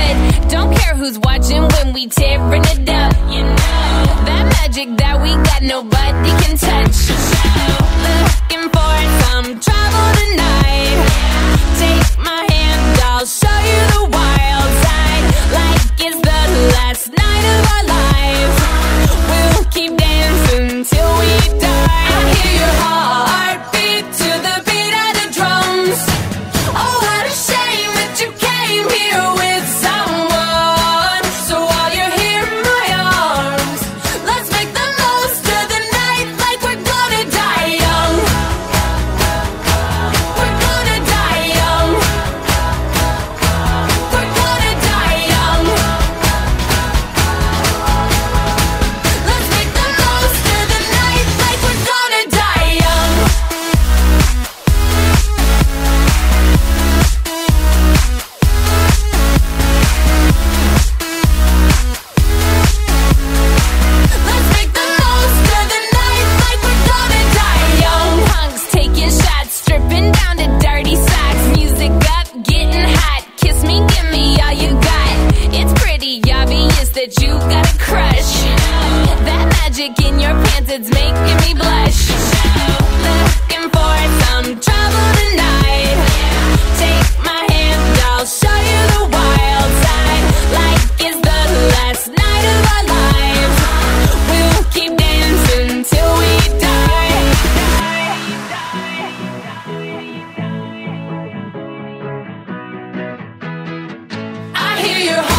good. Don't care who's watching when we tearing it up. You know that magic that we got, nobody can touch. Looking for some trouble tonight. Take my hand, I'll show you the wild side. Like it's the last night of our lives. We'll keep dancing till we die. I hear your heartbeat to the beat of the drums. Oh, what a shame that you came here with someone. So while you're here in my arms, let's make the most of the night like we're gonna die young. We're gonna die young. We're gonna die young. Let's make the most of the night like we're gonna die young. Let's make the most of the night like we're gonna die young. Punks taking shots, stripping down to dirty socks. Music up, getting hot. Kiss me, give me all you got. It's pretty obvious that you got a crush. That magic in your pants, it's making me blush. Looking for some trouble tonight. Take my hand, I'll show you the wild side. Like it's the last night of our lives. We'll keep dancing till we die. I hear your